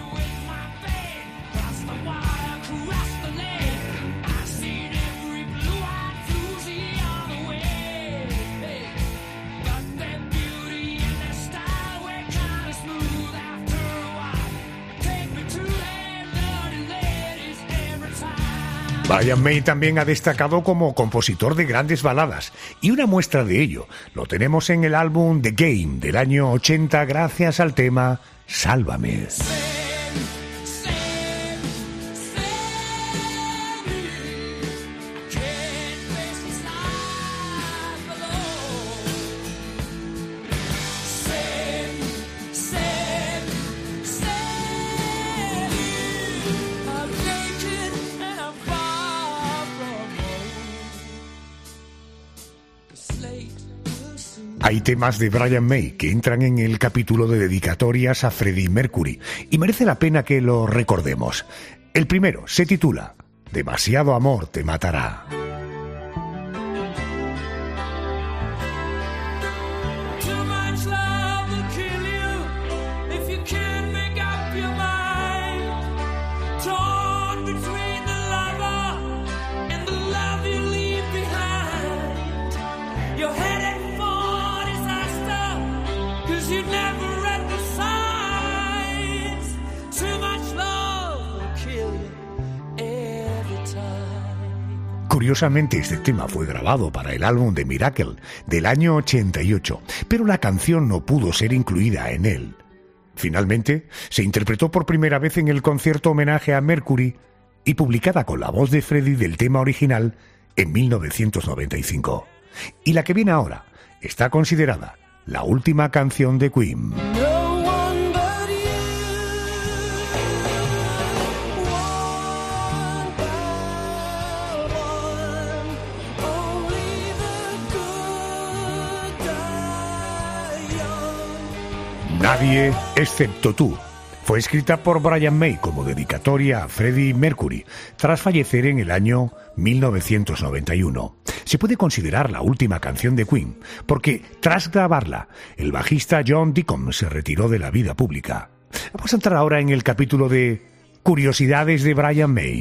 Brian May también ha destacado como compositor de grandes baladas, y una muestra de ello lo tenemos en el álbum The Game del año ochenta gracias al tema Sálvame. Hay temas de Brian May que entran en el capítulo de dedicatorias a Freddie Mercury y merece la pena que lo recordemos. El primero se titula Demasiado amor te matará. Curiosamente, este tema fue grabado para el álbum The Miracle del año ochenta y ocho, pero la canción no pudo ser incluida en él. Finalmente, se interpretó por primera vez en el concierto homenaje a Mercury y publicada con la voz de Freddie del tema original en mil novecientos noventa y cinco. Y la que viene ahora está considerada la última canción de Queen. Good Nadie excepto tú. Fue escrita por Brian May como dedicatoria a Freddie Mercury, tras fallecer en el año mil novecientos noventa y uno. Se puede considerar la última canción de Queen, porque tras grabarla, el bajista John Deacon se retiró de la vida pública. Vamos a entrar ahora en el capítulo de Curiosidades de Brian May.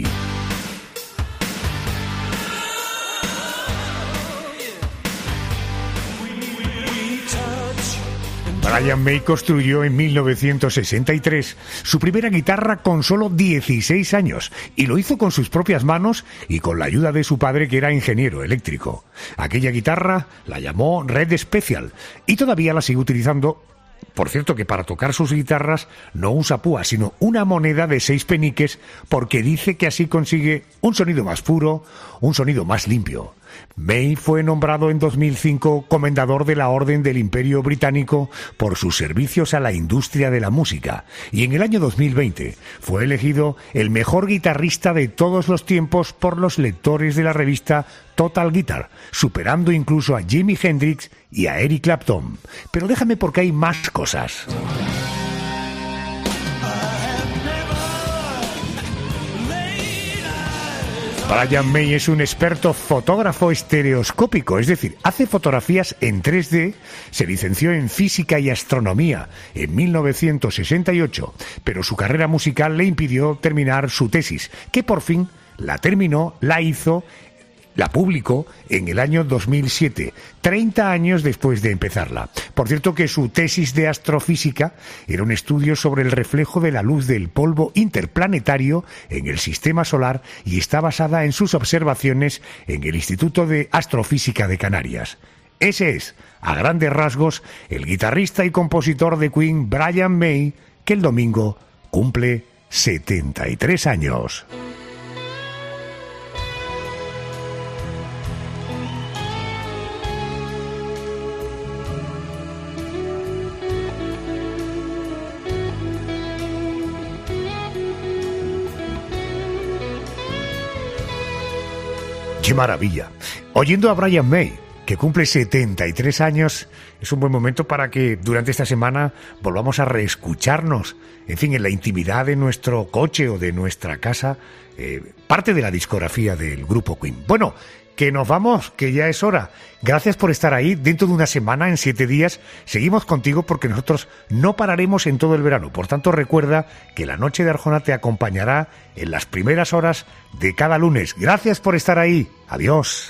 Brian May construyó en mil novecientos sesenta y tres su primera guitarra con solo dieciséis años, y lo hizo con sus propias manos y con la ayuda de su padre, que era ingeniero eléctrico. Aquella guitarra la llamó Red Special y todavía la sigue utilizando. Por cierto, que para tocar sus guitarras no usa púa, sino una moneda de seis peniques, porque dice que así consigue un sonido más puro, un sonido más limpio. May fue nombrado en dos mil cinco Comendador de la Orden del Imperio Británico por sus servicios a la industria de la música, y en el año dos mil veinte fue elegido el mejor guitarrista de todos los tiempos por los lectores de la revista Total Guitar, superando incluso a Jimi Hendrix y a Eric Clapton. Pero déjame, porque hay más cosas. Brian May es un experto fotógrafo estereoscópico, es decir, hace fotografías en tres D, se licenció en Física y Astronomía en mil novecientos sesenta y ocho, pero su carrera musical le impidió terminar su tesis, que por fin la terminó, la hizo, la publicó en el año dos mil siete, treinta años después de empezarla. Por cierto, que su tesis de astrofísica era un estudio sobre el reflejo de la luz del polvo interplanetario en el sistema solar, y está basada en sus observaciones en el Instituto de Astrofísica de Canarias. Ese es, a grandes rasgos, el guitarrista y compositor de Queen, Brian May, que el domingo cumple setenta y tres años. ¡Qué maravilla! Oyendo a Brian May, que cumple setenta y tres años, es un buen momento para que durante esta semana volvamos a reescucharnos, en fin, en la intimidad de nuestro coche o de nuestra casa, eh, parte de la discografía del grupo Queen. Bueno, que nos vamos, que ya es hora. Gracias por estar ahí. Dentro de una semana, en siete días, seguimos contigo, porque nosotros no pararemos en todo el verano. Por tanto, recuerda que la Noche de Arjona te acompañará en las primeras horas de cada lunes. Gracias por estar ahí. Adiós.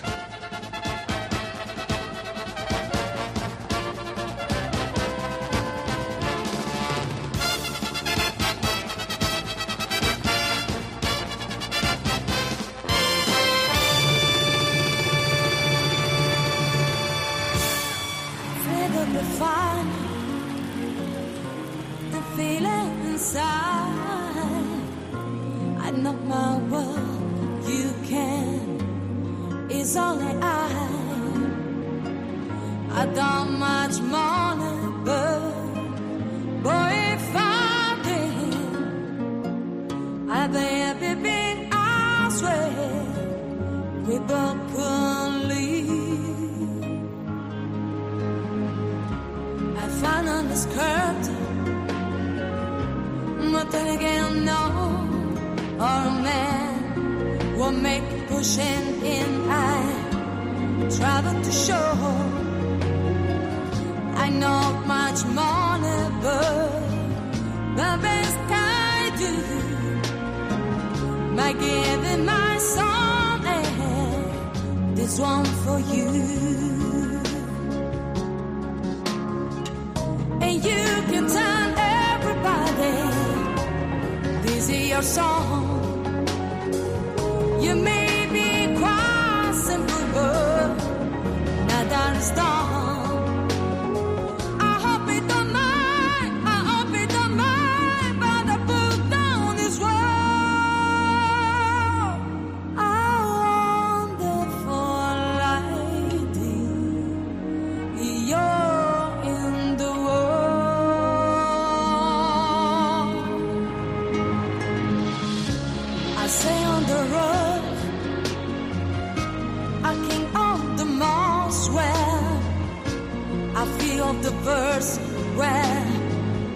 The verse where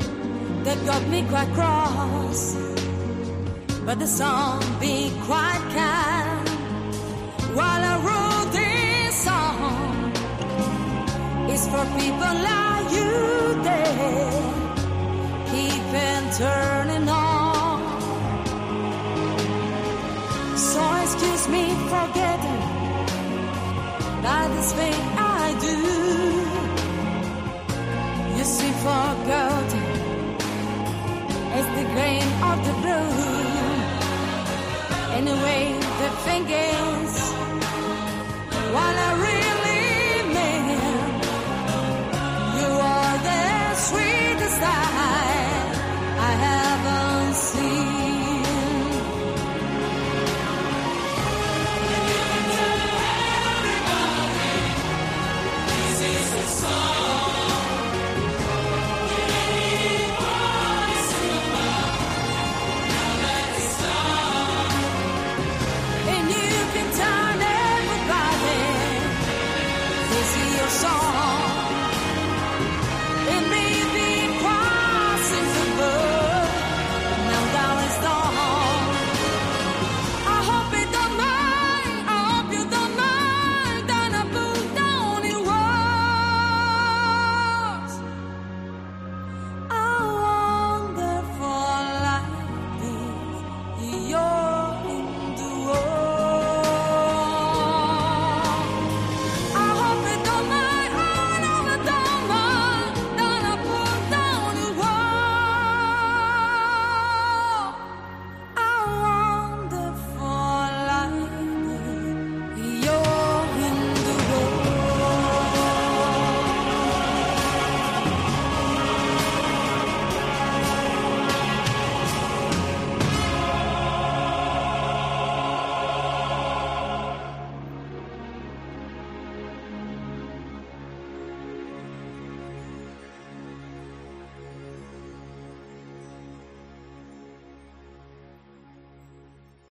that got me quite cross, but the song be quite kind. While I wrote this song, it's for people like you there, keeping turning on. So excuse me for getting that this way I do. You see, forgotten as the grain of the blue. Anyway, the thing is, while I